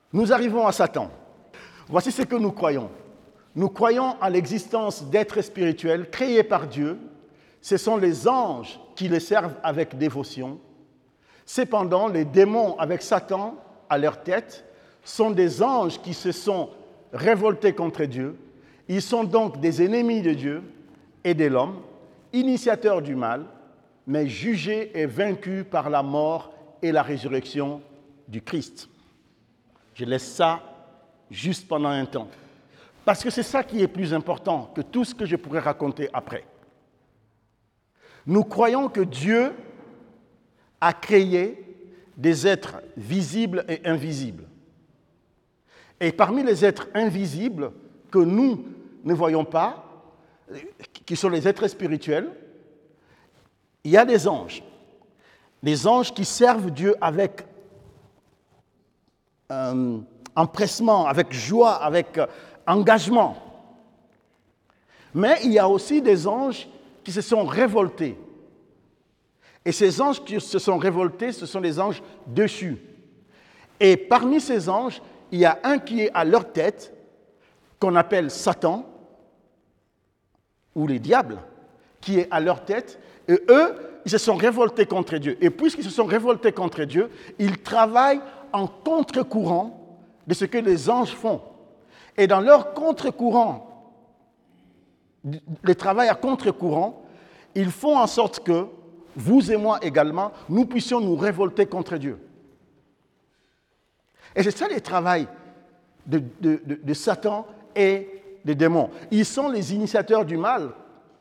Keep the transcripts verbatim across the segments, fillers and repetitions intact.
Nous arrivons à Satan. Voici ce que nous croyons. Nous croyons à l'existence d'êtres spirituels créés par Dieu. Ce sont les anges qui les servent avec dévotion. Cependant, les démons avec Satan à leur tête sont des anges qui se sont révoltés contre Dieu. Ils sont donc des ennemis de Dieu et de l'homme, initiateurs du mal, mais jugés et vaincus par la mort et la résurrection du Christ. Je laisse ça juste pendant un temps. Parce que c'est ça qui est plus important que tout ce que je pourrais raconter après. Nous croyons que Dieu a créé des êtres visibles et invisibles. Et parmi les êtres invisibles que nous ne voyons pas, qui sont les êtres spirituels, il y a des anges. Des anges qui servent Dieu avec euh, empressement, avec joie, avec euh, engagement. Mais il y a aussi des anges qui se sont révoltés. Et ces anges qui se sont révoltés, ce sont les anges déchus. Et parmi ces anges, il y a un qui est à leur tête, qu'on appelle Satan, ou les diables, qui est à leur tête, et eux, ils se sont révoltés contre Dieu. Et puisqu'ils se sont révoltés contre Dieu, ils travaillent en contre-courant de ce que les anges font. Et dans leur contre-courant, le travail à contre-courant, ils font en sorte que, vous et moi également, nous puissions nous révolter contre Dieu. Et c'est ça le travail de, de, de, de Satan et des démons. Ils sont les initiateurs du mal.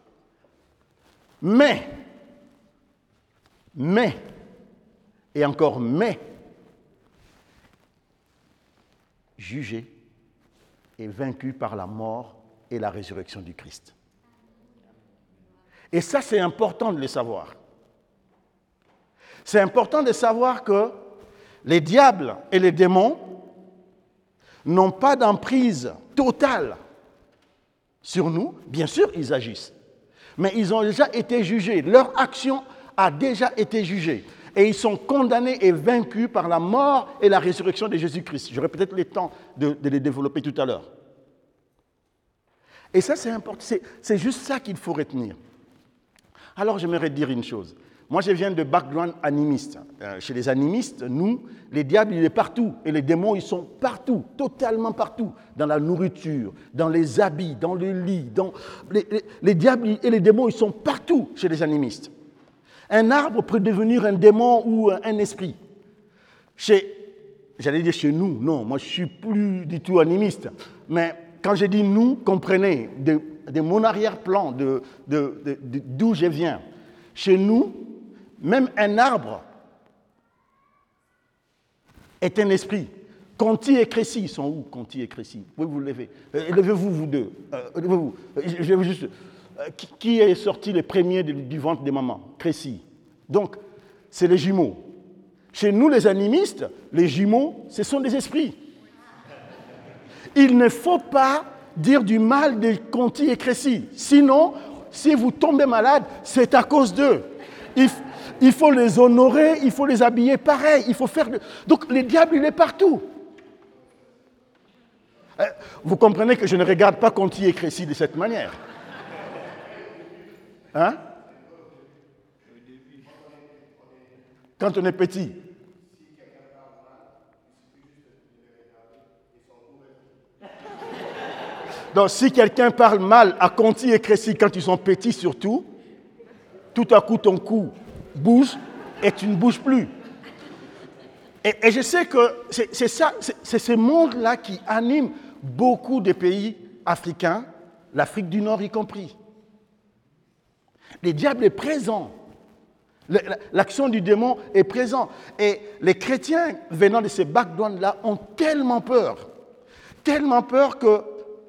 Mais, mais, et encore mais, jugés et vaincus par la mort et la résurrection du Christ. Et ça, c'est important de le savoir. C'est important de savoir que les diables et les démons n'ont pas d'emprise totale sur nous. Bien sûr, ils agissent. Mais ils ont déjà été jugés. Leur action a déjà été jugée. Et ils sont condamnés et vaincus par la mort et la résurrection de Jésus-Christ. J'aurai peut-être le temps de, de les développer tout à l'heure. Et ça, c'est important. C'est, c'est juste ça qu'il faut retenir. Alors, j'aimerais dire une chose. Moi, je viens de background animiste. Euh, chez les animistes, nous, les diables, ils sont partout. Et les démons, ils sont partout, totalement partout. Dans la nourriture, dans les habits, dans le lit. Dans les, les, les diables et les démons, ils sont partout chez les animistes. Un arbre peut devenir un démon ou un esprit. Chez, j'allais dire chez nous, non, moi, je ne suis plus du tout animiste. Mais quand je dis nous, comprenez, de, de mon arrière-plan, de, de, de, de, d'où je viens. Chez nous, même un arbre est un esprit. Conti et Crécy, ils sont où, Conti et Crécy? Vous pouvez vous lever. Euh, levez-vous, vous deux. Euh, levez-vous. Je vais juste... Euh, qui, qui est sorti les premiers du, du ventre des mamans? Crécy. Donc, c'est les jumeaux. Chez nous, les animistes, les jumeaux, ce sont des esprits. Il ne faut pas dire du mal de Conti et Crécy. Sinon, si vous tombez malade, c'est à cause d'eux. Il, il faut les honorer, il faut les habiller pareil, il faut faire... De... Donc, le diable, il est partout. Vous comprenez que je ne regarde pas Conti et Crécy de cette manière. Hein? Quand on est petit. Donc, si quelqu'un parle mal à Conti et Crécy quand ils sont petits surtout, tout à coup ton cou bouge et tu ne bouges plus. Et, et je sais que c'est, c'est ça, c'est, c'est ce monde-là qui anime beaucoup de pays africains, l'Afrique du Nord y compris. Le diable est présent. L'action du démon est présente. Et les chrétiens venant de ces backgrounds-là ont tellement peur, tellement peur que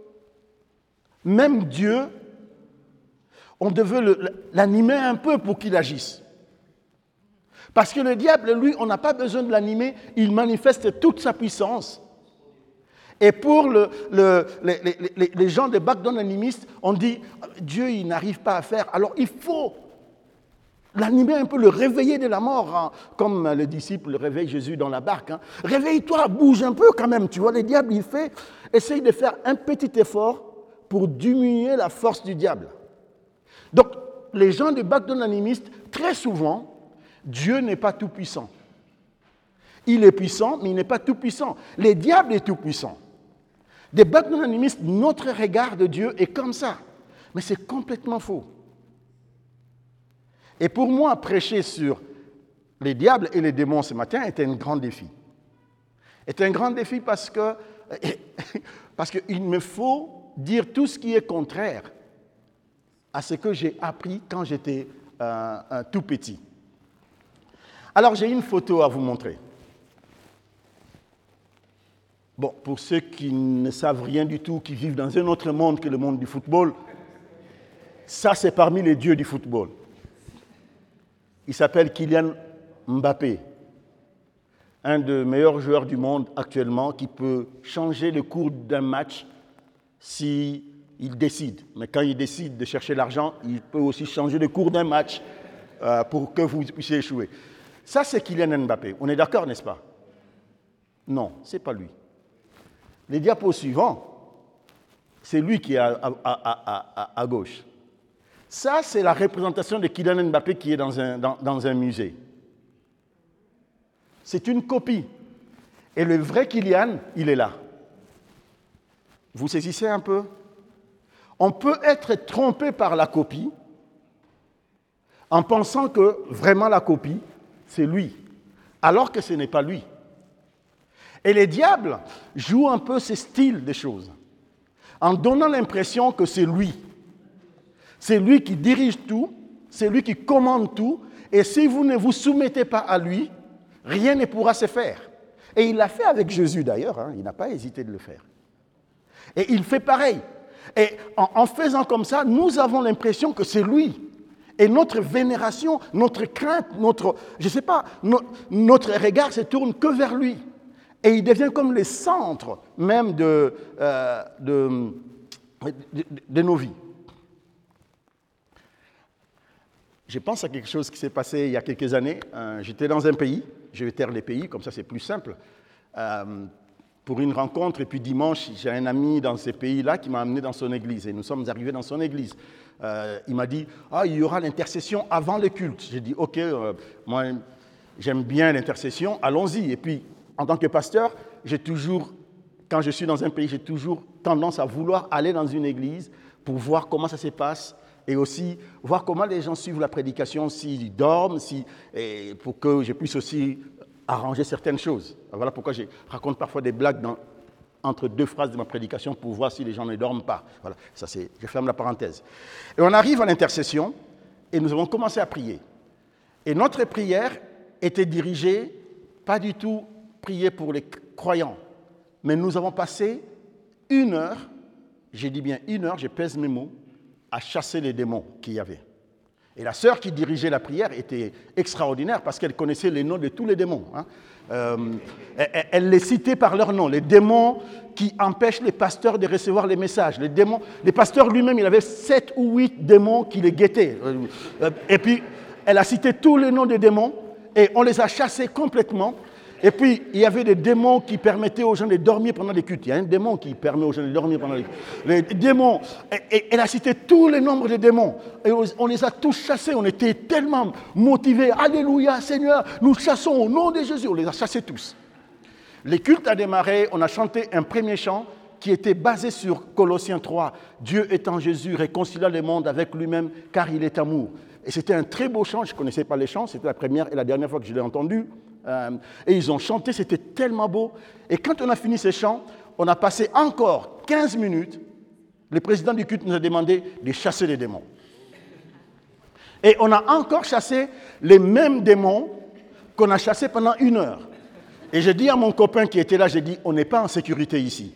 même Dieu, on devait le, l'animer un peu pour qu'il agisse. Parce que le diable, lui, on n'a pas besoin de l'animer, il manifeste toute sa puissance. Et pour le, le, les, les, les gens des backgrounds animistes, on dit Dieu, il n'arrive pas à faire. Alors il faut l'animer un peu, le réveiller de la mort, hein, comme le disciple réveille Jésus dans la barque. Hein. Réveille-toi, bouge un peu quand même. Tu vois, le diable, il fait, essaye de faire un petit effort pour diminuer la force du diable. Donc, les gens de background animiste, très souvent, Dieu n'est pas tout puissant. Il est puissant, mais il n'est pas tout puissant. Le diable est tout puissant. Des background animistes, notre regard de Dieu est comme ça. Mais c'est complètement faux. Et pour moi, prêcher sur les diables et les démons ce matin était un grand défi. C'est un grand défi parce que parce qu'il me faut dire tout ce qui est contraire à ce que j'ai appris quand j'étais euh, un tout petit. Alors, j'ai une photo à vous montrer. Bon, pour ceux qui ne savent rien du tout, qui vivent dans un autre monde que le monde du football, ça, c'est parmi les dieux du football. Il s'appelle Kylian Mbappé, un des meilleurs joueurs du monde actuellement qui peut changer le cours d'un match s'il décide. Mais quand il décide de chercher l'argent, il peut aussi changer le cours d'un match euh, pour que vous puissiez échouer. Ça, c'est Kylian Mbappé. On est d'accord, n'est-ce pas? Non, ce n'est pas lui. Les diapos suivants, c'est lui qui est à, à, à, à, à gauche. Ça, c'est la représentation de Kylian Mbappé qui est dans un, dans, dans un musée. C'est une copie. Et le vrai Kylian, il est là. Vous saisissez un peu? On peut être trompé par la copie en pensant que vraiment la copie, c'est lui, alors que ce n'est pas lui. Et les diables jouent un peu ce style de choses, en donnant l'impression que c'est lui. C'est lui qui dirige tout, c'est lui qui commande tout, et si vous ne vous soumettez pas à lui, rien ne pourra se faire. Et il l'a fait avec Jésus d'ailleurs, hein, il n'a pas hésité de le faire. Et il fait pareil. Et en, en faisant comme ça, nous avons l'impression que c'est lui. Et notre vénération, notre crainte, notre, je ne sais pas, no, notre regard se tourne que vers lui. Et il devient comme le centre même de, euh, de, de, de nos vies. Je pense à quelque chose qui s'est passé il y a quelques années. Euh, j'étais dans un pays, je vais taire les pays, comme ça c'est plus simple, euh, pour une rencontre. Et puis dimanche, j'ai un ami dans ces pays-là qui m'a amené dans son église. Et nous sommes arrivés dans son église. Euh, il m'a dit, ah, il y aura l'intercession avant le culte. J'ai dit, ok, euh, moi j'aime bien l'intercession, allons-y. Et puis, en tant que pasteur, j'ai toujours, quand je suis dans un pays, j'ai toujours tendance à vouloir aller dans une église pour voir comment ça se passe et aussi voir comment les gens suivent la prédication, s'ils dorment, si, et pour que je puisse aussi arranger certaines choses. Voilà pourquoi je raconte parfois des blagues dans, entre deux phrases de ma prédication pour voir si les gens ne dorment pas. Voilà, ça c'est, je ferme la parenthèse. Et on arrive à l'intercession et nous avons commencé à prier. Et notre prière était dirigée, pas du tout prier pour les croyants, mais nous avons passé une heure, j'ai dit bien une heure, je pèse mes mots, à chasser les démons qu'il y avait. Et la sœur qui dirigeait la prière était extraordinaire parce qu'elle connaissait les noms de tous les démons. Hein. Euh, elle, elle les citait par leur nom. Les démons qui empêchent les pasteurs de recevoir les messages. Les démons, les pasteurs lui-même, il avait sept ou huit démons qui les guettaient. Euh, et puis, elle a cité tous les noms des démons et on les a chassés complètement. Et puis, il y avait des démons qui permettaient aux gens de dormir pendant les cultes. Il y a un démon qui permet aux gens de dormir pendant les cultes. Les démons, et, et, elle a cité tous les nombres de démons. Et on les a tous chassés. On était tellement motivés. Alléluia, Seigneur, nous chassons au nom de Jésus. On les a chassés tous. Les cultes a démarré. On a chanté un premier chant qui était basé sur Colossiens trois. Dieu est en Jésus, réconcilia le monde avec lui-même, car il est amour. Et c'était un très beau chant. Je ne connaissais pas les chants. C'était la première et la dernière fois que je l'ai entendu. Euh, et ils ont chanté, c'était tellement beau. Et quand on a fini ces chants, on a passé encore quinze minutes. Le président du culte nous a demandé de chasser les démons. Et on a encore chassé les mêmes démons qu'on a chassés pendant une heure. Et j'ai dit à mon copain qui était là, j'ai dit, on n'est pas en sécurité ici.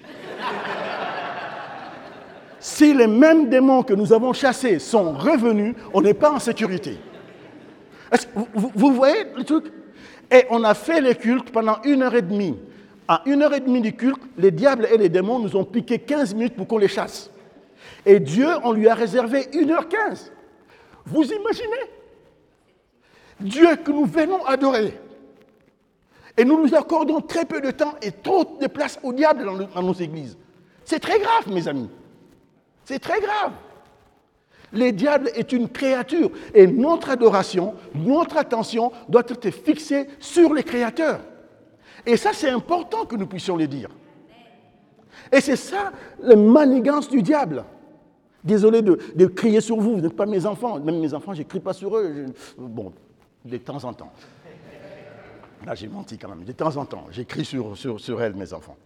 Si les mêmes démons que nous avons chassés sont revenus, on n'est pas en sécurité. Est-ce, vous, vous voyez le truc ? Et on a fait les cultes pendant une heure et demie. À une heure et demie du culte, les diables et les démons nous ont piqué quinze minutes pour qu'on les chasse. Et Dieu, on lui a réservé une heure quinze. Vous imaginez? Dieu que nous venons adorer. Et nous nous accordons très peu de temps et trop de place au diable dans, le, dans nos églises. C'est très grave, mes amis. C'est très grave. Le diable est une créature et notre adoration, notre attention doit être fixée sur les créateurs. Et ça, c'est important que nous puissions le dire. Et c'est ça, la manigance du diable. Désolé de, de crier sur vous, vous n'êtes pas mes enfants. Même mes enfants, je ne crie pas sur eux. Je, bon, de temps en temps. Là, j'ai menti quand même. De temps en temps, j'écris sur, sur, sur elles, mes enfants.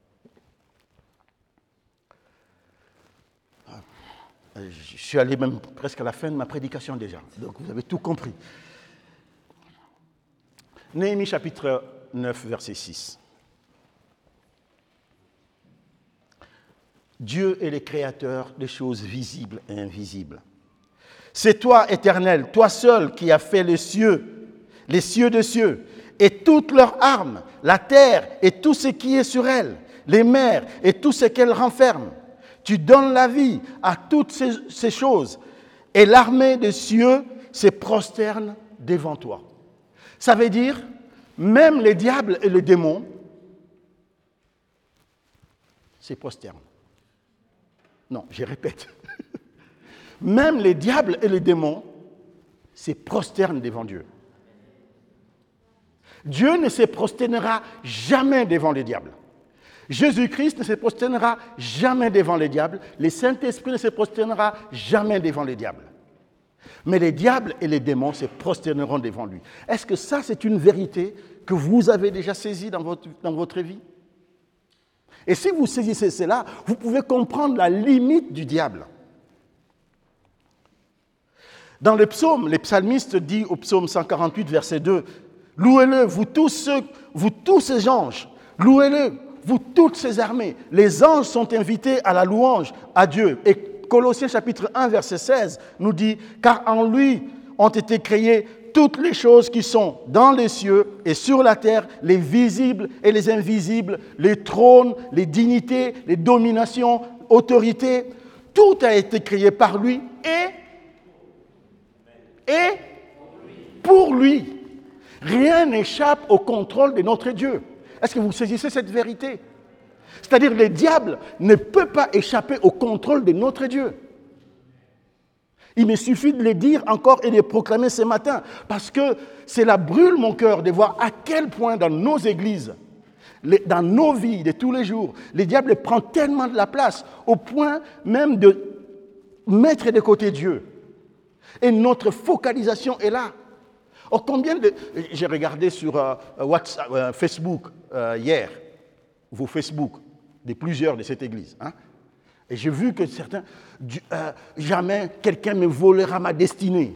Je suis allé même presque à la fin de ma prédication déjà. Donc, vous avez tout compris. Néhémie chapitre neuf, verset six. Dieu est le créateur des choses visibles et invisibles. C'est toi, Éternel, toi seul qui as fait les cieux, les cieux de cieux, et toutes leurs armes, la terre et tout ce qui est sur elle, les mers et tout ce qu'elles renferment. Tu donnes la vie à toutes ces, ces choses, et l'armée des cieux se prosterne devant toi. Ça veut dire, même les diables et les démons se prosternent. Non, je répète. Même les diables et les démons se prosternent devant Dieu. Dieu ne se prosternera jamais devant les diables. Jésus-Christ ne se prosternera jamais devant les diables. Le Saint-Esprit ne se prosternera jamais devant les diables. Mais les diables et les démons se prosterneront devant lui. Est-ce que ça, c'est une vérité que vous avez déjà saisie dans votre, dans votre vie? Et si vous saisissez cela, vous pouvez comprendre la limite du diable. Dans le psaume, le psalmiste dit au psaume cent quarante-huit, verset deux, « Louez-le, vous tous, ceux, vous tous ces anges, louez-le, vous toutes ces armées. » Les anges sont invités à la louange à Dieu. Et Colossiens chapitre un, verset seize nous dit « Car en lui ont été créées toutes les choses qui sont dans les cieux et sur la terre, les visibles et les invisibles, les trônes, les dignités, les dominations, autorités. Tout a été créé par lui et, et pour lui. Rien n'échappe au contrôle de notre Dieu. Est-ce que vous saisissez cette vérité? C'est-à-dire, le diable ne peut pas échapper au contrôle de notre Dieu. Il me suffit de le dire encore et de le proclamer ce matin, parce que cela brûle mon cœur de voir à quel point dans nos églises, dans nos vies de tous les jours, le diable prend tellement de la place, au point même de mettre de côté Dieu. Et notre focalisation est là. Or, combien de... J'ai regardé sur euh, WhatsApp, euh, Facebook euh, hier, vos Facebook, de plusieurs de cette église, hein? Et j'ai vu que certains, euh, jamais quelqu'un me volera ma destinée.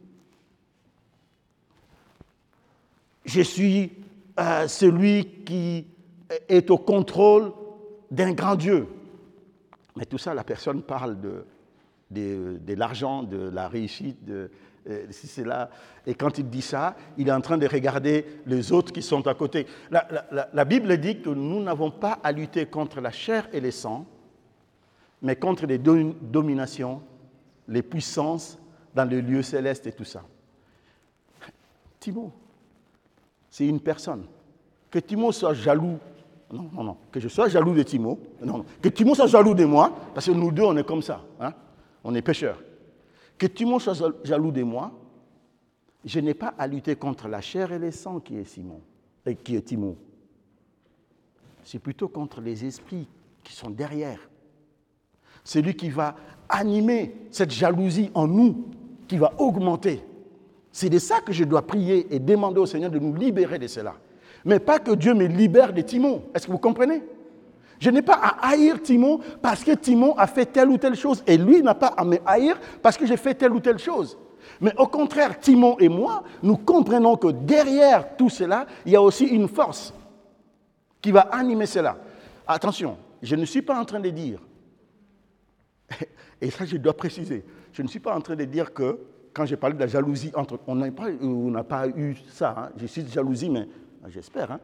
Je suis euh, celui qui est au contrôle d'un grand Dieu. Mais tout ça, la personne parle de, de, de l'argent, de la réussite, de, de si c'est là. Et quand il dit ça, il est en train de regarder les autres qui sont à côté. La, la, la, la Bible dit que nous n'avons pas à lutter contre la chair et le sang, mais contre les dominations, les puissances dans les lieux célestes et tout ça. Timo, c'est une personne. Que Timo soit jaloux, non, non, non, que je sois jaloux de Timo, non, non, que Timo soit jaloux de moi, parce que nous deux, on est comme ça, hein? On est pécheurs. Que Timo soit jaloux de moi, je n'ai pas à lutter contre la chair et le sang qui est Simon, et qui est Timo. C'est plutôt contre les esprits qui sont derrière. C'est lui qui va animer cette jalousie en nous, qui va augmenter. C'est de ça que je dois prier et demander au Seigneur de nous libérer de cela. Mais pas que Dieu me libère de Timon. Est-ce que vous comprenez? Je n'ai pas à haïr Timon parce que Timon a fait telle ou telle chose et lui n'a pas à me haïr parce que j'ai fait telle ou telle chose. Mais au contraire, Timon et moi, nous comprenons que derrière tout cela, il y a aussi une force qui va animer cela. Attention, je ne suis pas en train de dire, et ça je dois préciser, je ne suis pas en train de dire que quand j'ai parlé de la jalousie entre... On n'a pas, on n'a pas eu ça, hein. Je suis de jalousie, mais j'espère, hein.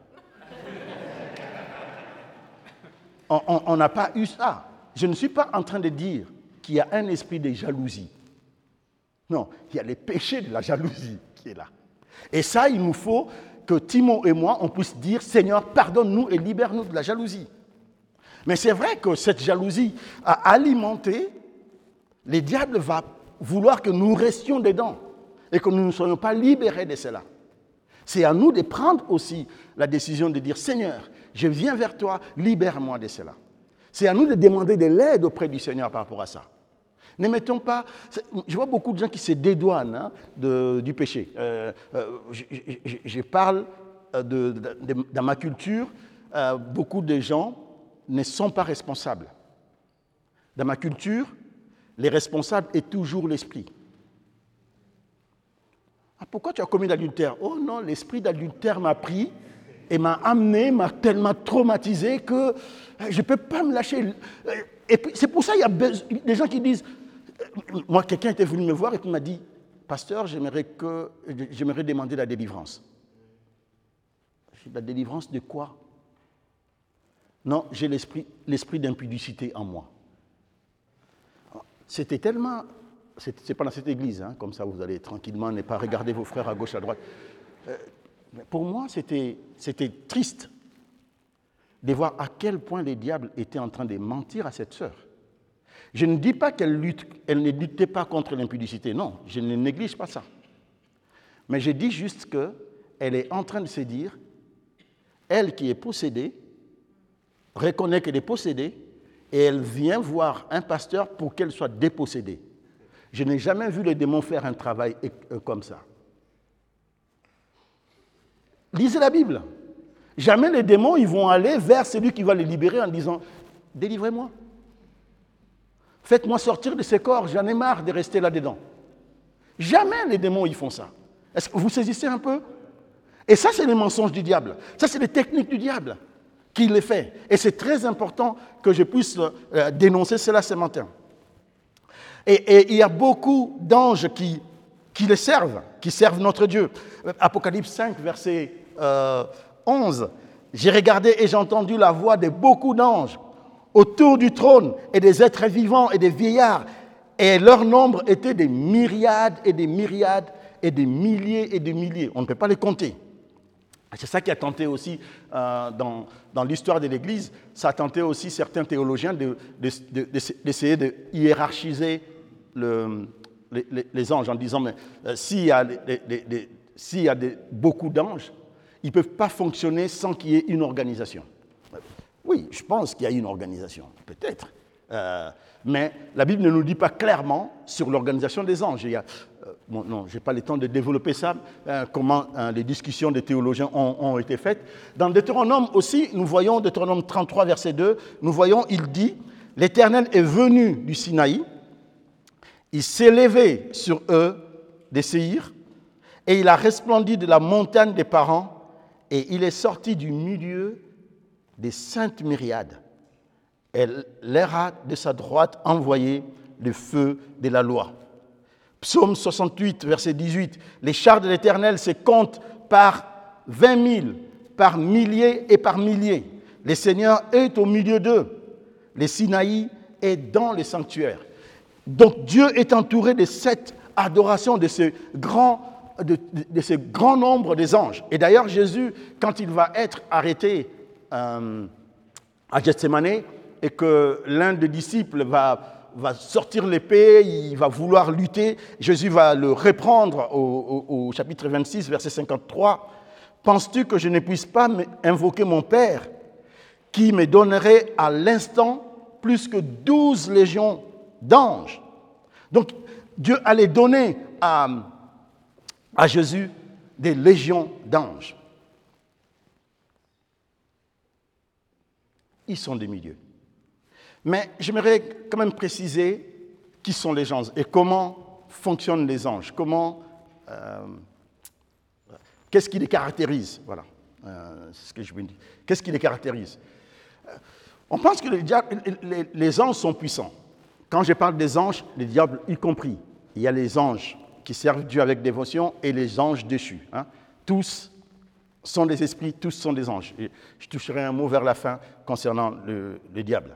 On n'a pas eu ça. Je ne suis pas en train de dire qu'il y a un esprit de jalousie. Non, il y a le péché de la jalousie qui est là. Et ça, il nous faut que Timon et moi, on puisse dire, Seigneur, pardonne-nous et libère-nous de la jalousie. Mais c'est vrai que cette jalousie a alimenté, le diable va vouloir que nous restions dedans et que nous ne soyons pas libérés de cela. C'est à nous de prendre aussi la décision de dire, Seigneur, je viens vers toi, libère-moi de cela. C'est à nous de demander de l'aide auprès du Seigneur par rapport à ça. Ne mettons pas... Je vois beaucoup de gens qui se dédouanent hein, de, du péché. Euh, euh, je, je, je parle de, de, de, dans ma culture, euh, beaucoup de gens ne sont pas responsables. Dans ma culture, les responsables est toujours l'esprit. Ah, pourquoi tu as commis l'adultère? Oh non, l'esprit d'adultère m'a pris et m'a amené, m'a tellement traumatisé que je ne peux pas me lâcher. Et puis, c'est pour ça qu'il y a des gens qui disent... Moi, quelqu'un était venu me voir et puis m'a dit, pasteur, j'aimerais, que, j'aimerais demander la délivrance. J'ai dit, la délivrance de quoi? Non, j'ai l'esprit, l'esprit d'impudicité en moi. C'était tellement... Ce n'est pas dans cette église, hein, comme ça vous allez tranquillement ne pas regarder vos frères à gauche, à droite. Euh, pour moi, c'était, c'était triste de voir à quel point les diables étaient en train de mentir à cette sœur. Je ne dis pas qu'elle lutte, elle ne luttait pas contre l'impudicité, non, je ne néglige pas ça. Mais je dis juste qu'elle est en train de se dire, elle qui est possédée, reconnaît qu'elle est possédée, et elle vient voir un pasteur pour qu'elle soit dépossédée. Je n'ai jamais vu les démons faire un travail comme ça. Lisez la Bible. Jamais les démons ils vont aller vers celui qui va les libérer en disant « Délivrez-moi. Faites-moi sortir de ce corps, j'en ai marre de rester là-dedans. » Jamais les démons ils font ça. Est-ce que vous saisissez un peu? Et ça, c'est les mensonges du diable. Ça, c'est les techniques du diable qui les fait. Et c'est très important que je puisse euh, dénoncer cela ce matin. Et, et il y a beaucoup d'anges qui, qui les servent, qui servent notre Dieu. Apocalypse cinq, verset euh, onze. J'ai regardé et j'ai entendu la voix de beaucoup d'anges autour du trône et des êtres vivants et des vieillards. Et leur nombre était des myriades et des myriades et des milliers et des milliers. On ne peut pas les compter. C'est ça qui a tenté aussi, euh, dans, dans l'histoire de l'Église, ça a tenté aussi certains théologiens de, de, de, de, d'essayer de hiérarchiser le, les, les, les anges en disant, mais euh, s'il y a, des, des, des, s'il y a des, beaucoup d'anges, ils ne peuvent pas fonctionner sans qu'il y ait une organisation. Oui, je pense qu'il y a une organisation, peut-être. Euh, mais la Bible ne nous dit pas clairement sur l'organisation des anges. Il y a, euh, bon, non, je n'ai pas le temps de développer ça, euh, comment euh, les discussions des théologiens ont, ont été faites. Dans Deutéronome aussi, nous voyons, Deutéronome trente-trois, verset deux, nous voyons, il dit, « L'Éternel est venu du Sinaï, il s'est levé sur eux des séirs, et il a resplendi de la montagne des parents, et il est sorti du milieu des saintes myriades. Elle leur a de sa droite envoyé le feu de la loi. » Psaume soixante-huit, verset dix-huit. « Les chars de l'Éternel se comptent par vingt mille, par milliers et par milliers. Le Seigneur est au milieu d'eux. Le Sinaï est dans le sanctuaire. » Donc Dieu est entouré de cette adoration, de ce grand, de, de, de ce grand nombre des anges. Et d'ailleurs, Jésus, quand il va être arrêté euh, à Gethsémani, et que l'un des disciples va, va sortir l'épée, il va vouloir lutter, Jésus va le reprendre au, au, au chapitre vingt-six, verset cinquante-trois. « Penses-tu que je ne puisse pas invoquer mon Père, qui me donnerait à l'instant plus que douze légions d'anges ?» Donc, Dieu allait donner à, à Jésus des légions d'anges. Ils sont des milieux. Mais j'aimerais quand même préciser qui sont les anges et comment fonctionnent les anges. Comment, euh, qu'est-ce qui les caractérise? Voilà, euh, c'est ce que je veux dire. Qu'est-ce qui les caractérise? On pense que les, diables, les, les anges sont puissants. Quand je parle des anges, les diables y compris. Il y a les anges qui servent Dieu avec dévotion et les anges déchus. Hein. Tous sont des esprits, tous sont des anges. Et je toucherai un mot vers la fin concernant le, le diable.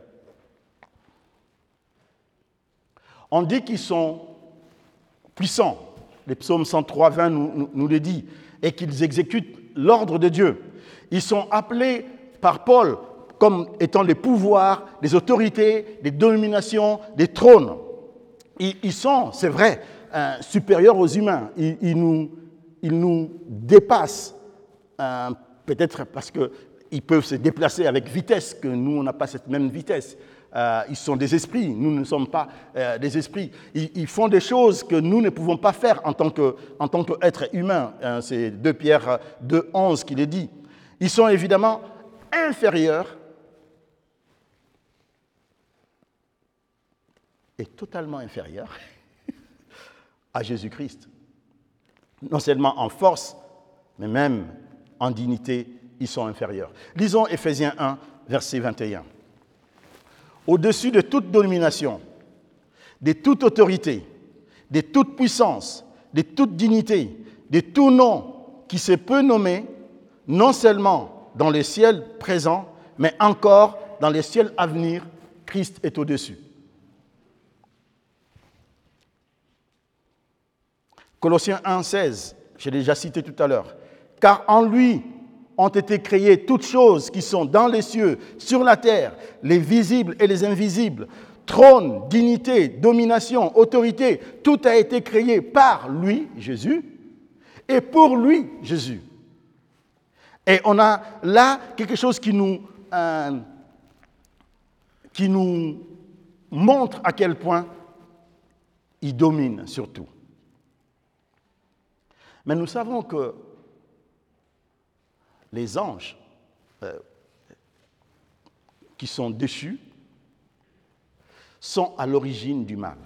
On dit qu'ils sont puissants. Le psaume cent trois, vingt nous, nous, nous le dit. et qu'ils exécutent l'ordre de Dieu. Ils sont appelés par Paul comme étant les pouvoirs, les autorités, les dominations, les trônes. Ils, ils sont, c'est vrai, euh, supérieurs aux humains. Ils, ils, nous, ils nous dépassent, euh, peut-être parce qu'ils peuvent se déplacer avec vitesse, que nous, on n'a pas cette même vitesse. Euh, ils sont des esprits, nous ne sommes pas euh, des esprits. Ils, ils font des choses que nous ne pouvons pas faire en tant que, en tant qu'être humain. Hein, c'est deux Pierre deux, onze qui le dit. Ils sont évidemment inférieurs et totalement inférieurs à Jésus-Christ. Non seulement en force, mais même en dignité, ils sont inférieurs. Lisons Éphésiens un, verset vingt et un. Au-dessus de toute domination, de toute autorité, de toute puissance, de toute dignité, de tout nom qui se peut nommer, non seulement dans les ciels présents, mais encore dans les ciels à venir, Christ est au-dessus. Colossiens un, seize, j'ai déjà cité tout à l'heure. Car en lui ont été créées toutes choses qui sont dans les cieux, sur la terre, les visibles et les invisibles, trône, dignité, domination, autorité, tout a été créé par lui, Jésus, et pour lui, Jésus. Et on a là quelque chose qui nous, euh, qui nous montre à quel point il domine sur tout. Mais nous savons que les anges euh, qui sont déchus sont à l'origine du mal.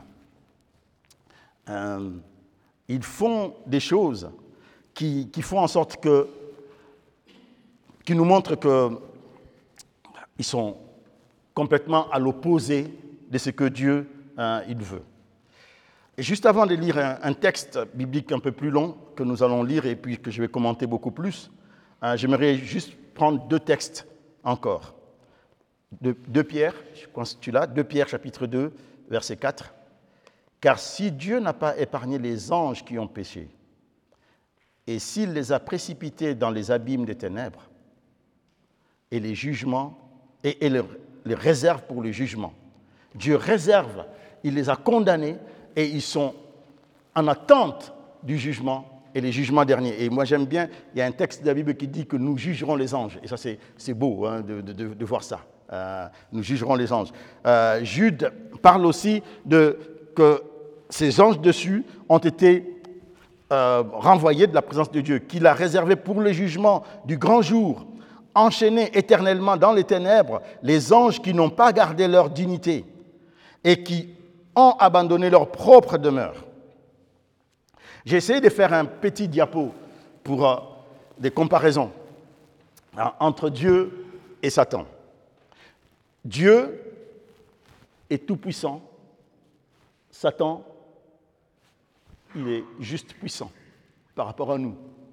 Euh, ils font des choses qui, qui font en sorte que, qui nous montrent qu'ils sont complètement à l'opposé de ce que Dieu euh, il veut. Et juste avant de lire un, un texte biblique un peu plus long que nous allons lire et puis que je vais commenter beaucoup plus, euh, j'aimerais juste prendre deux textes encore. De, deux Pierre, je pense que tu l'as, deux Pierre chapitre deux, verset quatre. Car si Dieu n'a pas épargné les anges qui ont péché, et s'il les a précipités dans les abîmes des ténèbres, et les jugements, et, et les, les réserve pour le jugement. Dieu réserve, il les a condamnés, et ils sont en attente du jugement et les jugements derniers. Et moi, j'aime bien, il y a un texte de la Bible qui dit que nous jugerons les anges. Et ça, c'est, c'est beau hein, de, de, de voir ça. Euh, nous jugerons les anges. Euh, Jude parle aussi de, que ces anges dessus ont été euh, renvoyés de la présence de Dieu, qu'il a réservé pour le jugement du grand jour, enchaînés éternellement dans les ténèbres, les anges qui n'ont pas gardé leur dignité et qui ont abandonné leur propre demeure. J'ai essayé de faire un petit diapo pour euh, des comparaisons hein, entre Dieu et Satan. Dieu est tout-puissant. Satan, il est juste puissant par rapport à nous.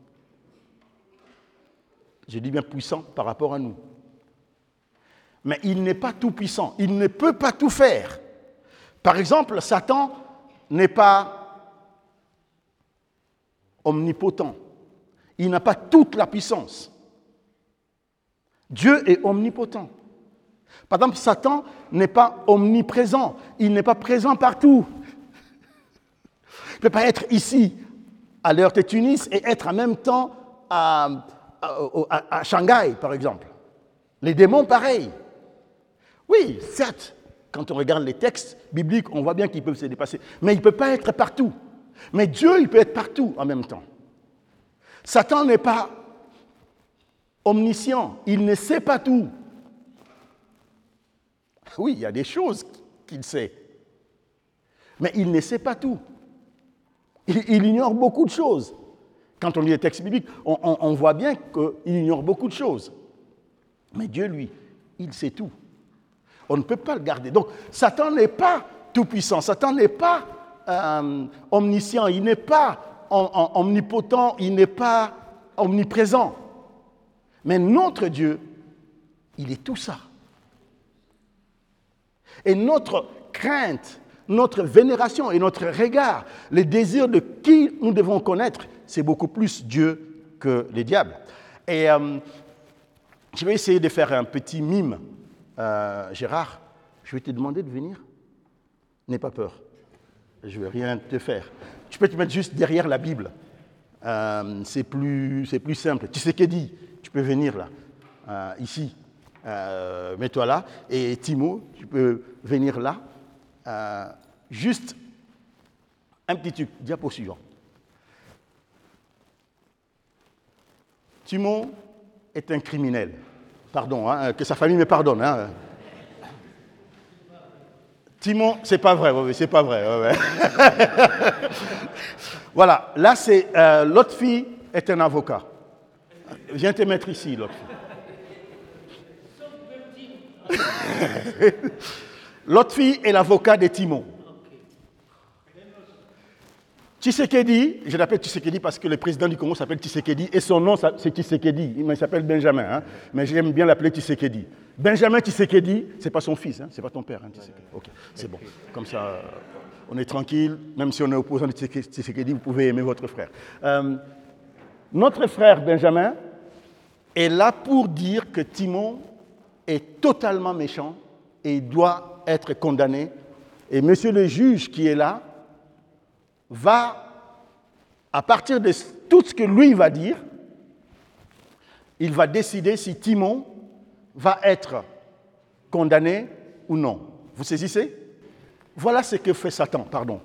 Je dis bien puissant par rapport à nous. Mais il n'est pas tout-puissant. Il ne peut pas tout faire. Par exemple, Satan n'est pas omnipotent. Il n'a pas toute la puissance. Dieu est omnipotent. Par exemple, Satan n'est pas omniprésent. Il n'est pas présent partout. Il ne peut pas être ici, à l'heure de Tunis, et être en même temps à, à, à, à Shanghai, par exemple. Les démons, pareil. Oui, certes, quand on regarde les textes bibliques, on voit bien qu'ils peuvent se dépasser. Mais il ne peut pas être partout. Mais Dieu, il peut être partout en même temps. Satan n'est pas omniscient. Il ne sait pas tout. Oui, il y a des choses qu'il sait. Mais il ne sait pas tout. Il, il ignore beaucoup de choses. Quand on lit les textes bibliques, on, on, on voit bien qu'il ignore beaucoup de choses. Mais Dieu, lui, il sait tout. On ne peut pas le garder. Donc, Satan n'est pas tout-puissant. Satan n'est pas euh, omniscient. Il n'est pas om- om- omnipotent. Il n'est pas omniprésent. Mais notre Dieu, il est tout ça. Et notre crainte, notre vénération et notre regard, le désir de qui nous devons connaître, c'est beaucoup plus Dieu que les diables. Et euh, je vais essayer de faire un petit mime. Euh, Gérard, je vais te demander de venir. N'aie pas peur. Je ne vais rien te faire. Tu peux te mettre juste derrière la Bible. Euh, c'est plus, c'est plus simple. Tu sais qu'est dit. Tu peux venir là, euh, ici. Euh, mets-toi là. Et Timo, tu peux venir là. Euh, juste un petit truc, diapo suivant. Timo est un criminel. Pardon, hein, que sa famille me pardonne. Hein. Timo, c'est pas vrai, oui, c'est pas vrai. Ouais, ouais. Voilà, là c'est euh, l'autre fille est un avocat. Viens te mettre ici, l'autre fille. L'autre fille est l'avocat de Timo. Tshisekedi, je l'appelle Tshisekedi parce que le président du Congo s'appelle Tshisekedi et son nom c'est Tshisekedi. Il s'appelle Benjamin, hein, mais j'aime bien l'appeler Tshisekedi. Benjamin Tshisekedi, c'est pas son fils, hein, c'est pas ton père. Hein, ok, c'est bon. Comme ça, on est tranquille. Même si on est opposant de Tshisekedi, vous pouvez aimer votre frère. Euh, notre frère Benjamin est là pour dire que Timon est totalement méchant et il doit être condamné. Et monsieur le juge qui est là va, à partir de tout ce que lui va dire, il va décider si Timon va être condamné ou non. Vous saisissez? Voilà ce que fait Satan, pardon.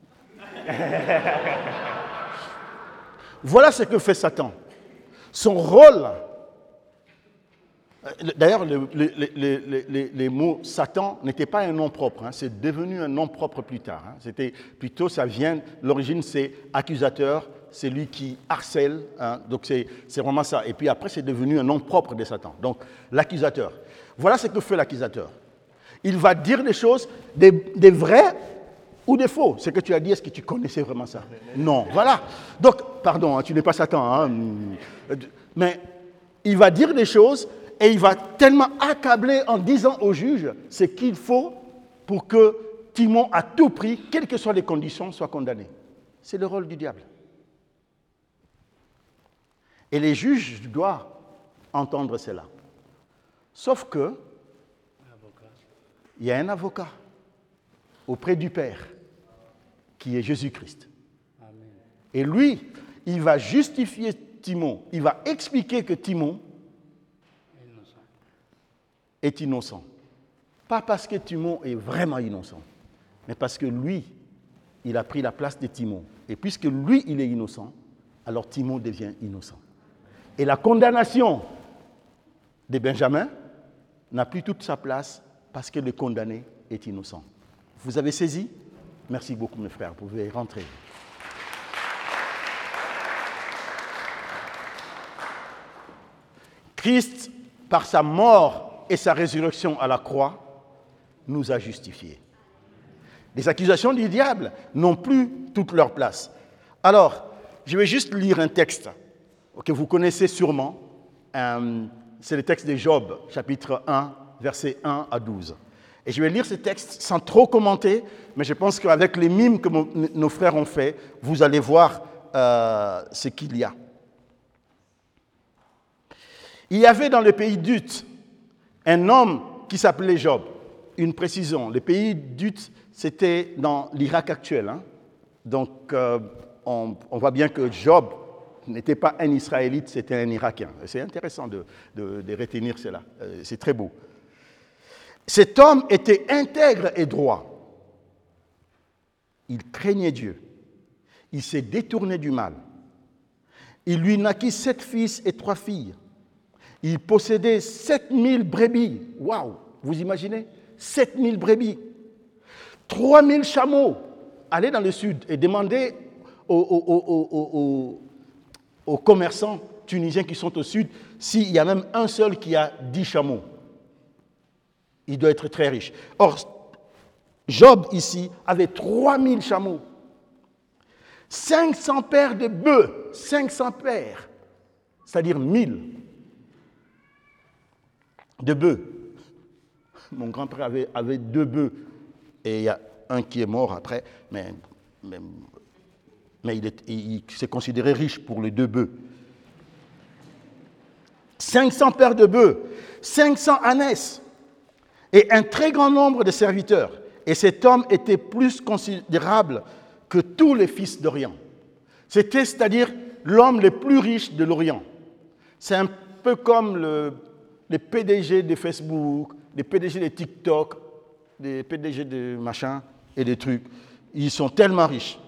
Voilà ce que fait Satan. Son rôle, d'ailleurs, le, le, le, le, les mots Satan n'étaient pas un nom propre, hein, c'est devenu un nom propre plus tard. Hein. C'était plutôt, ça vient, l'origine c'est accusateur, c'est lui qui harcèle, hein, donc c'est, c'est vraiment ça. Et puis après, c'est devenu un nom propre de Satan, donc l'accusateur. Voilà ce que fait l'accusateur. Il va dire des choses, des, des vrais ou des faux. Ce que tu as dit, est-ce que tu connaissais vraiment ça? Non, voilà. Donc, pardon, hein, tu n'es pas Satan, hein, mais il va dire des choses. Et il va tellement accabler en disant au juge ce qu'il faut pour que Timon, à tout prix, quelles que soient les conditions, soit condamné. C'est le rôle du diable. Et les juges doivent entendre cela. Sauf que, il y a un avocat auprès du Père, qui est Jésus-Christ. Et lui, il va justifier Timon, il va expliquer que Timon est innocent. Pas parce que Timon est vraiment innocent, mais parce que lui, il a pris la place de Timon. Et puisque lui, il est innocent, alors Timon devient innocent. Et la condamnation de Benjamin n'a plus toute sa place parce que le condamné est innocent. Vous avez saisi? Merci beaucoup, mes frères. Vous pouvez rentrer. Christ, par sa mort et sa résurrection à la croix, nous a justifiés. Les accusations du diable n'ont plus toute leur place. Alors, je vais juste lire un texte que vous connaissez sûrement. Euh, c'est le texte de Job, chapitre un, versets un à douze. Et je vais lire ce texte sans trop commenter, mais je pense qu'avec les mimes que mon, nos frères ont fait, vous allez voir euh, ce qu'il y a. Il y avait dans le pays d'Uth un homme qui s'appelait Job. Une précision, le pays d'Uth, c'était dans l'Irak actuel. Hein. Donc, euh, on, on voit bien que Job n'était pas un Israélite, c'était un Irakien. C'est intéressant de, de, de retenir cela. Euh, c'est très beau. Cet homme était intègre et droit. Il craignait Dieu. Il s'est détourné du mal. Il lui naquit sept fils et trois filles. Il possédait sept mille brebis. Waouh! Vous imaginez? sept mille brebis. trois mille chameaux. Allez dans le sud et demandez aux, aux, aux, aux, aux commerçants tunisiens qui sont au sud s'il y a même un seul qui a dix chameaux. Il doit être très riche. Or, Job, ici, avait trois mille chameaux. cinq cents paires de bœufs. cinq cents paires. C'est-à-dire mille. De bœufs. Mon grand-père avait, avait deux bœufs et il y a un qui est mort après, mais, mais, mais il, est, il s'est considéré riche pour les deux bœufs. cinq cents paires de bœufs, cinq cents ânesses et un très grand nombre de serviteurs. Et cet homme était plus considérable que tous les fils d'Orient. C'était, c'est-à-dire, l'homme le plus riche de l'Orient. C'est un peu comme le, les P D G de Facebook, les P D G de TikTok, les P D G de machin et des trucs. Ils sont tellement riches.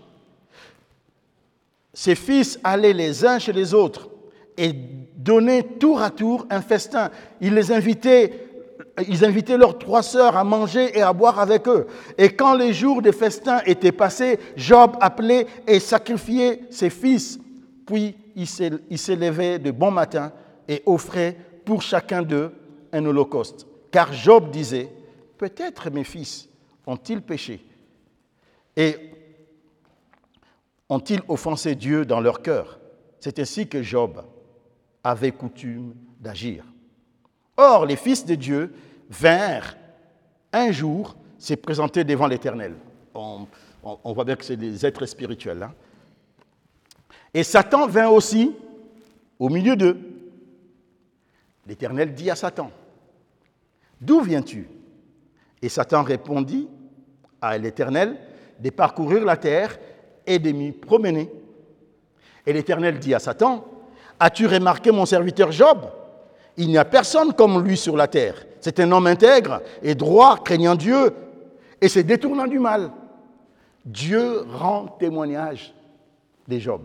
Ses fils allaient les uns chez les autres et donnaient tour à tour un festin. Ils les invitaient, ils invitaient leurs trois sœurs à manger et à boire avec eux. Et quand les jours des festins étaient passés, Job appelait et sacrifiait ses fils. Puis il s'élevait de bon matin et offrait pour chacun d'eux un holocauste. Car Job disait, peut-être mes fils ont-ils péché et ont-ils offensé Dieu dans leur cœur? C'est ainsi que Job avait coutume d'agir. Or, les fils de Dieu vinrent un jour se présenter devant l'Éternel. On, on, on voit bien que c'est des êtres spirituels. Hein? Et Satan vint aussi au milieu d'eux. L'Éternel dit à Satan, « D'où viens-tu » Et Satan répondit à l'Éternel de parcourir la terre et de m'y promener. Et l'Éternel dit à Satan, « As-tu remarqué mon serviteur Job? Il n'y a personne comme lui sur la terre. C'est un homme intègre et droit, craignant Dieu, et se détournant du mal. » Dieu rend témoignage de Job.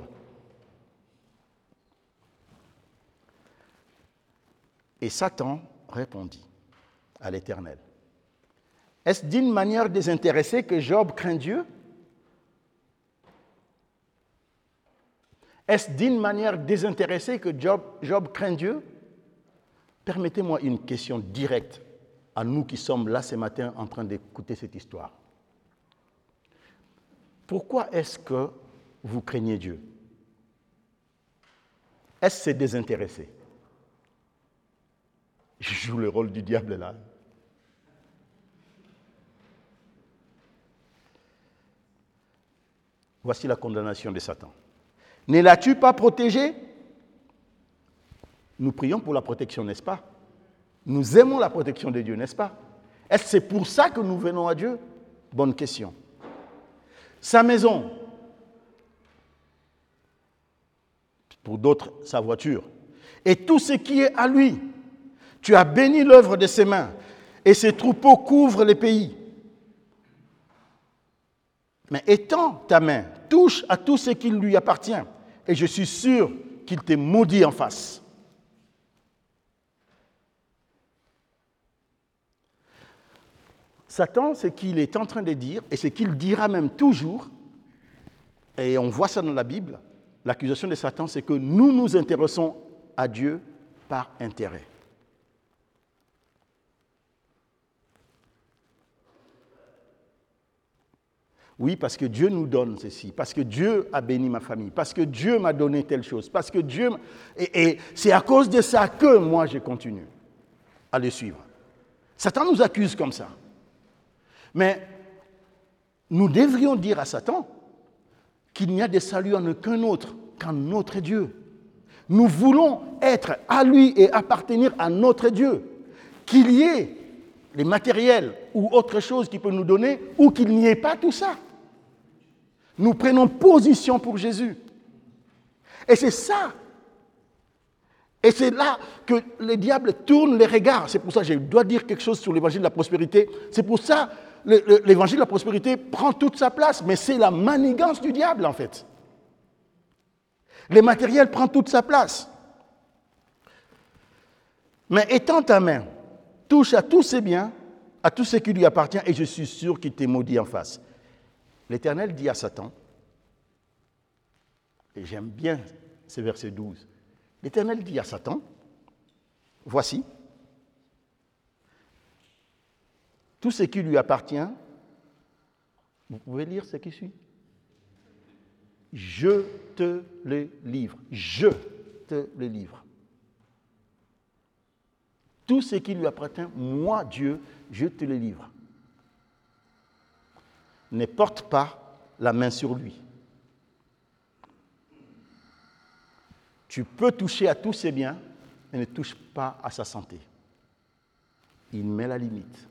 Et Satan répondit à l'Éternel, « Est-ce d'une manière désintéressée que Job craint Dieu? Est-ce d'une manière désintéressée que Job, Job craint Dieu? » Permettez-moi une question directe à nous qui sommes là ce matin en train d'écouter cette histoire. Pourquoi est-ce que vous craignez Dieu? Est-ce que c'est désintéressé? Je joue le rôle du diable là. Voici la condamnation de Satan. Ne l'as-tu pas protégé? Nous prions pour la protection, n'est-ce pas? Nous aimons la protection de Dieu, n'est-ce pas? Est-ce que c'est pour ça que nous venons à Dieu? Bonne question. Sa maison, pour d'autres, sa voiture, et tout ce qui est à lui. Tu as béni l'œuvre de ses mains, et ses troupeaux couvrent les pays. Mais étends ta main, touche à tout ce qui lui appartient, et je suis sûr qu'il te maudit en face. Satan, ce qu'il est en train de dire, et ce qu'il dira même toujours, et on voit ça dans la Bible, l'accusation de Satan, c'est que nous nous intéressons à Dieu par intérêt. Oui, parce que Dieu nous donne ceci, parce que Dieu a béni ma famille, parce que Dieu m'a donné telle chose, parce que Dieu... Et, et c'est à cause de ça que moi, je continue à le suivre. Satan nous accuse comme ça. Mais nous devrions dire à Satan qu'il n'y a de salut en aucun autre qu'en notre Dieu. Nous voulons être à lui et appartenir à notre Dieu. Qu'il y ait les matériels ou autre chose qui peut nous donner, ou qu'il n'y ait pas tout ça. Nous prenons position pour Jésus. Et c'est ça. Et c'est là que le diable tourne les regards. C'est pour ça que je dois dire quelque chose sur l'évangile de la prospérité. C'est pour ça que l'évangile de la prospérité prend toute sa place, mais c'est la manigance du diable en fait. Le matériel prend toute sa place. Mais étends ta main, touche à tous ses biens, à tout ce qui lui appartient, et je suis sûr qu'il t'est maudit en face. L'Éternel dit à Satan, et j'aime bien ce verset douze, l'Éternel dit à Satan, voici, tout ce qui lui appartient, vous pouvez lire ce qui suit, je te le livre, je te le livre. Tout ce qui lui appartient, moi, Dieu, je te le livre. Ne porte pas la main sur lui. Tu peux toucher à tous ses biens, mais ne touche pas à sa santé. Il met la limite.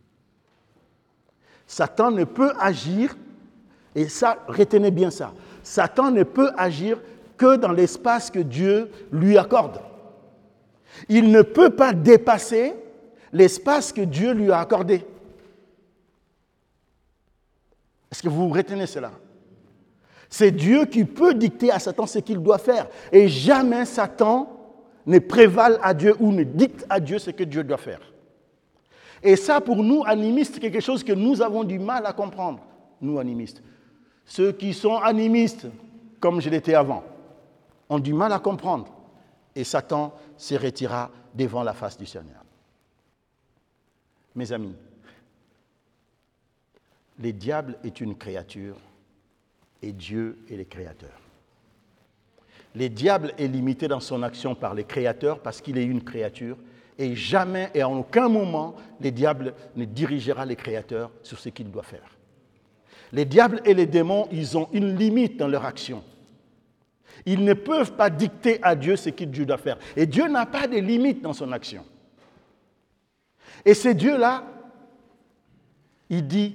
Satan ne peut agir, et ça, retenez bien ça, Satan ne peut agir que dans l'espace que Dieu lui accorde. Il ne peut pas dépasser l'espace que Dieu lui a accordé. Est-ce que vous retenez cela? C'est Dieu qui peut dicter à Satan ce qu'il doit faire. Et jamais Satan ne prévale à Dieu ou ne dicte à Dieu ce que Dieu doit faire. Et ça, pour nous, animistes, c'est quelque chose que nous avons du mal à comprendre, nous, animistes. Ceux qui sont animistes, comme je l'étais avant, ont du mal à comprendre. Et Satan se retirera devant la face du Seigneur. Mes amis, le diable est une créature et Dieu est le créateur. Le diable est limité dans son action par les créateurs parce qu'il est une créature et jamais et en aucun moment le diable ne dirigera les créateurs sur ce qu'il doit faire. Les diables et les démons, ils ont une limite dans leur action. Ils ne peuvent pas dicter à Dieu ce qu'il doit faire. Et Dieu n'a pas de limite dans son action. Et ce Dieu-là, il dit,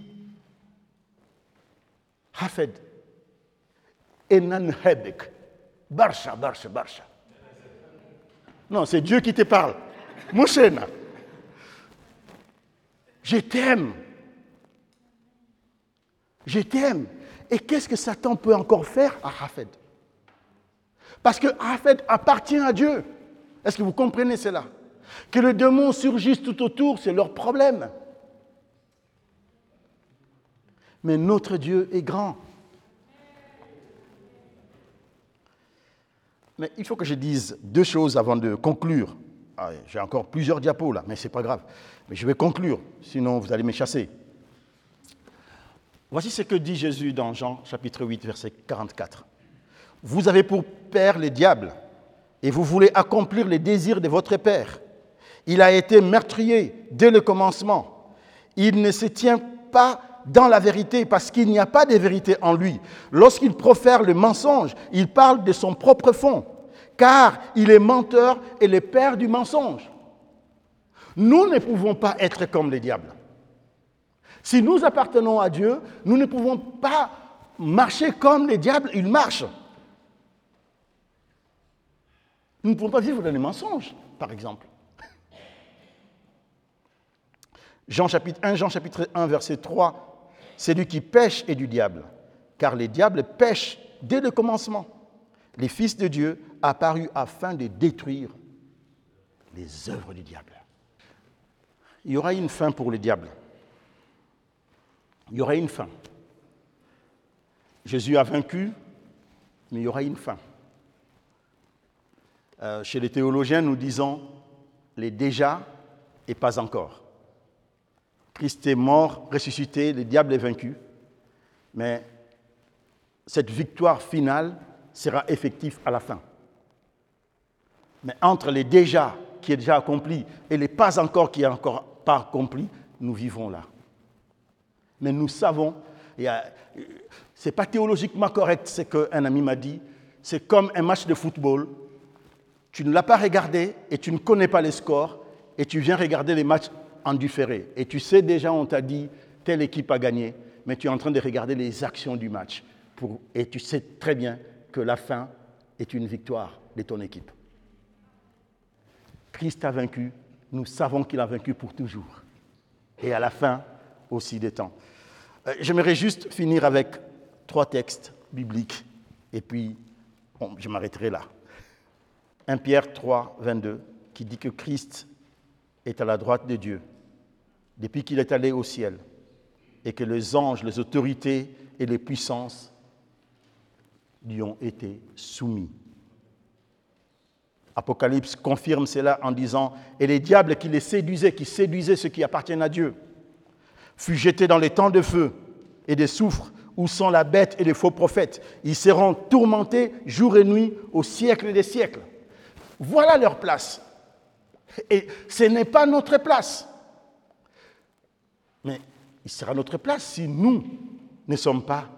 Hafed, Enan Hebek, Barsha, Barsha, Barsha. Non, c'est Dieu qui te parle. Mouchena, je t'aime. Je t'aime. Et qu'est-ce que Satan peut encore faire à Hafed? Parce que Hafed appartient à Dieu. Est-ce que vous comprenez cela? Que les démons surgissent tout autour, c'est leur problème. Mais notre Dieu est grand. Mais il faut que je dise deux choses avant de conclure. Ah, j'ai encore plusieurs diapos là, mais ce n'est pas grave. Mais je vais conclure, sinon vous allez me chasser. Voici ce que dit Jésus dans Jean chapitre huit, verset quarante-quatre. Vous avez pour père le diable, et vous voulez accomplir les désirs de votre père. Il a été meurtrier dès le commencement. Il ne se tient pas dans la vérité parce qu'il n'y a pas de vérité en lui. Lorsqu'il profère le mensonge, il parle de son propre fond, car il est menteur et le père du mensonge. Nous ne pouvons pas être comme les diables. Si nous appartenons à Dieu, nous ne pouvons pas marcher comme les diables, ils marchent. Nous ne pouvons pas vivre dans les mensonges, par exemple. Jean chapitre un, Jean chapitre un, verset trois, celui qui pêche est du diable, car les diables pêchent dès le commencement. Les fils de Dieu apparus afin de détruire les œuvres du diable. Il y aura une fin pour le diable. Il y aura une fin. Jésus a vaincu, mais il y aura une fin. Euh, chez les théologiens, nous disons les déjà et pas encore. Christ est mort, ressuscité, le diable est vaincu, mais cette victoire finale sera effective à la fin. Mais entre les déjà qui est déjà accompli et les pas encore qui n'est encore pas accompli, nous vivons là. Mais nous savons, ce n'est pas théologiquement correct ce qu'un ami m'a dit, c'est comme un match de football, tu ne l'as pas regardé et tu ne connais pas les scores et tu viens regarder les matchs en différé. Et tu sais déjà, on t'a dit, telle équipe a gagné, mais tu es en train de regarder les actions du match. Pour, et tu sais très bien que la fin est une victoire de ton équipe. Christ a vaincu, nous savons qu'il a vaincu pour toujours. Et à la fin aussi des temps. Euh, j'aimerais juste finir avec trois textes bibliques, et puis bon, je m'arrêterai là. premier Pierre trois, vingt-deux, qui dit que Christ est à la droite de Dieu, depuis qu'il est allé au ciel, et que les anges, les autorités et les puissances lui ont été soumis. Apocalypse confirme cela en disant « Et les diables qui les séduisaient, qui séduisaient ceux qui appartiennent à Dieu, furent jetés dans les temps de feu et de soufre, où sont la bête et les faux prophètes. Ils seront tourmentés jour et nuit au siècle des siècles. » Voilà leur place. Et ce n'est pas notre place. Mais il sera notre place si nous ne sommes pas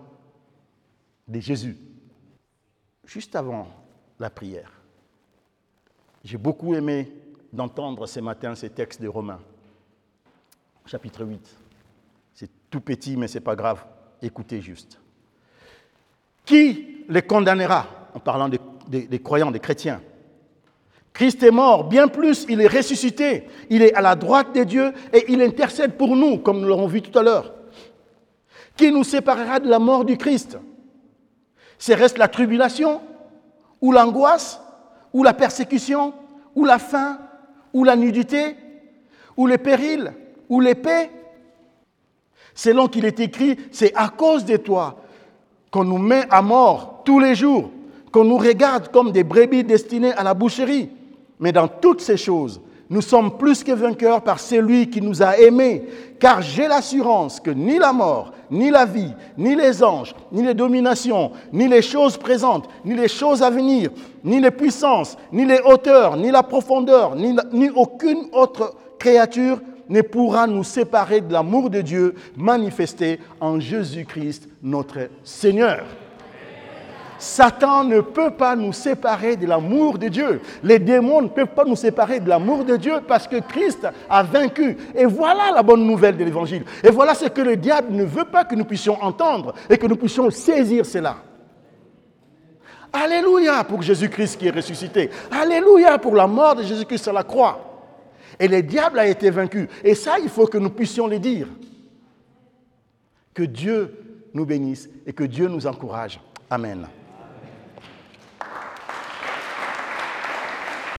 de Jésus. Juste avant la prière, J'ai beaucoup aimé d'entendre ce matin ces textes de Romains, chapitre huit. C'est tout petit, mais ce n'est pas grave. Écoutez juste. Qui les condamnera, en parlant des, des, des croyants, des chrétiens? Christ est mort, bien plus, il est ressuscité. Il est à la droite de Dieu et il intercède pour nous, comme nous l'avons vu tout à l'heure. Qui nous séparera de la mort du Christ? C'est reste la tribulation, ou l'angoisse, ou la persécution, ou la faim, ou la nudité, ou les périls, ou l'épée. Selon qu'il est écrit, c'est à cause de toi qu'on nous met à mort tous les jours, qu'on nous regarde comme des brebis destinées à la boucherie. Mais dans toutes ces choses, nous sommes plus que vainqueurs par celui qui nous a aimés, car j'ai l'assurance que ni la mort, ni la vie, ni les anges, ni les dominations, ni les choses présentes, ni les choses à venir, ni les puissances, ni les hauteurs, ni la profondeur, ni, la, ni aucune autre créature ne pourra nous séparer de l'amour de Dieu manifesté en Jésus-Christ notre Seigneur. Satan ne peut pas nous séparer de l'amour de Dieu. Les démons ne peuvent pas nous séparer de l'amour de Dieu parce que Christ a vaincu. Et voilà la bonne nouvelle de l'Évangile. Et voilà ce que le diable ne veut pas que nous puissions entendre et que nous puissions saisir cela. Alléluia pour Jésus-Christ qui est ressuscité. Alléluia pour la mort de Jésus-Christ sur la croix. Et le diable a été vaincu. Et ça, il faut que nous puissions le dire. Que Dieu nous bénisse et que Dieu nous encourage. Amen.